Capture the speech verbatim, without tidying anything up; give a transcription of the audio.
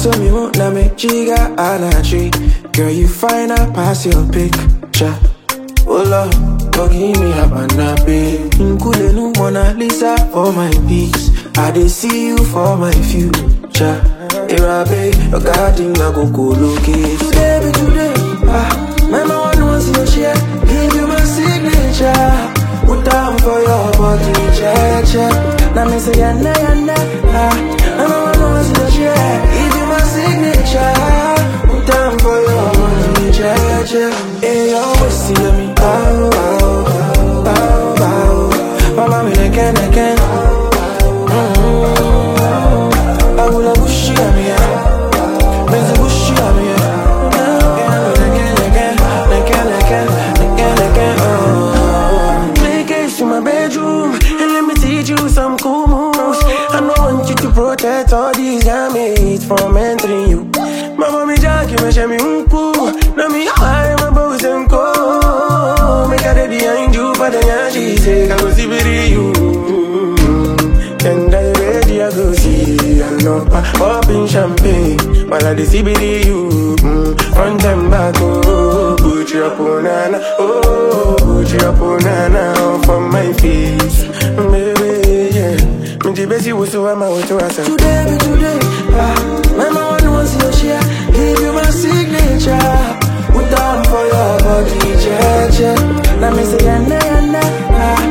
saw me won't na me chiga anachi. Girl, you fine, I pass your picture. Oh Lord, go give me a banabe. Nkule nu Mona Lisa for my peace. I dey see you for my future. Irabe, your garden I go go locate. Today be today, ah, my man wants your share. Give you my signature. Put down for your body, check, check. Now me say yana yana, ah, my man wants your share. Give you my signature. Put down for your body, check, check. Hey, you always see me, bow, bow, bow, bow, bow. Mama me again, again. I will have bushy on me, there's a bushy on me, again, again, again, again, again, again, oh. Play games in my bedroom, and let me teach you some cool moves. I don't want you to protect all these gametes from entering you. Mama me jackie, me share me unku. Now me high, my bows and go. Make a day behind you, but then she say I go see with you. And I ready, I go see. I know popping champagne while I see with you. Mm, front and back, oh, put your punana, oh, put your punana for my face, baby, yeah. Me the best you was so I'm out to answer. Today, be today, ah, my man wants your share. Give you my signature. Put down for your body, check, check. Now me say, yana, yana, ah.